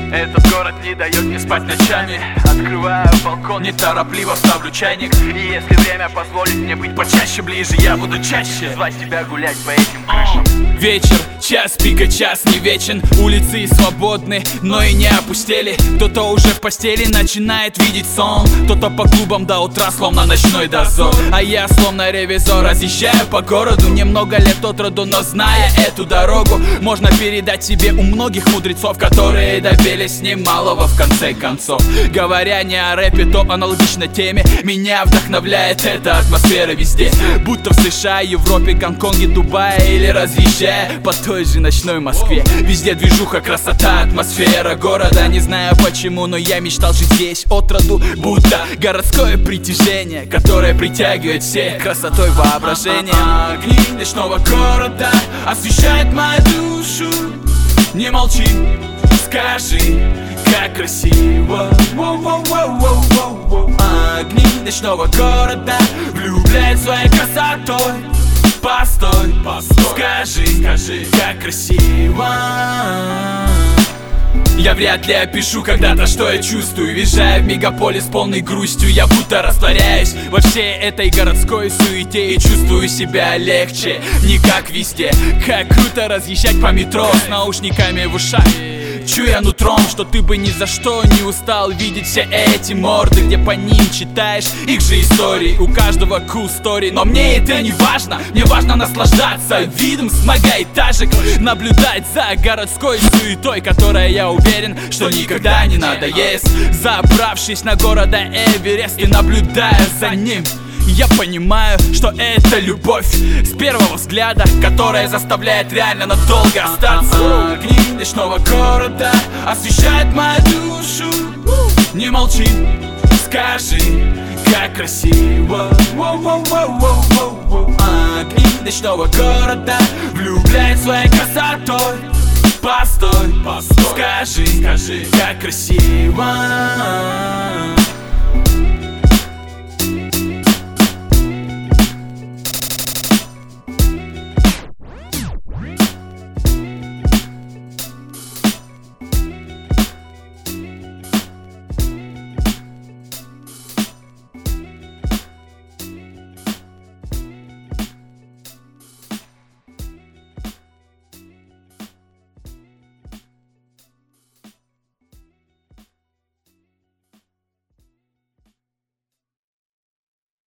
Этот город не дает мне спать ночами. Открываю балкон, неторопливо ставлю чайник. И если время позволит мне быть почаще ближе, я буду чаще звать тебя гулять по этим крышам. Вечер, час пика, час не вечен. Улицы свободны, но и не опустели. Кто-то уже в постели начинает видеть сон, кто-то по клубам до утра, словно ночной дозор. А я, словно ревизор, разъезжаю по городу. Немного лет от роду, но зная эту дорогу, можно передать себе у многих мудрецов, которые добились немалого в конце концов. Говоря не о рэпе, то аналогично теме, меня вдохновляет эта атмосфера везде. Будто в США, Европе, Гонконге, Дубае или разъезжая по той же ночной Москве. Везде движуха, красота, атмосфера города. Не знаю почему, но я мечтал жить здесь от роду. Будто городское притяжение, которое притягивает всех красотой воображения. Огни ночного города освещают мою душу. Не молчи, скажи, как красиво. Огни ночного города влюбляют своей красотой. Постой, скажи, как красиво. Я вряд ли опишу когда-то, что я чувствую, въезжая в мегаполис полной грустью. Я будто растворяюсь во всей этой городской суете и чувствую себя легче, не как везде. Как круто разъезжать по метро с наушниками в ушах, чуя нутром, что ты бы ни за что не устал видеть все эти морды, где по ним читаешь их же истории. У каждого cool story, но мне это не важно. Мне важно наслаждаться видом с многоэтажек, наблюдать за городской суетой, которая, я уверен, что никогда не надоест. Забравшись на города Эверест и наблюдая за ним, я понимаю, что это любовь с первого взгляда, которая заставляет реально надолго остаться. Огни ночного города освещают мою душу. Не молчи, скажи, как красиво. Огни ночного города влюбляют своей красотой. Постой, скажи, как красиво.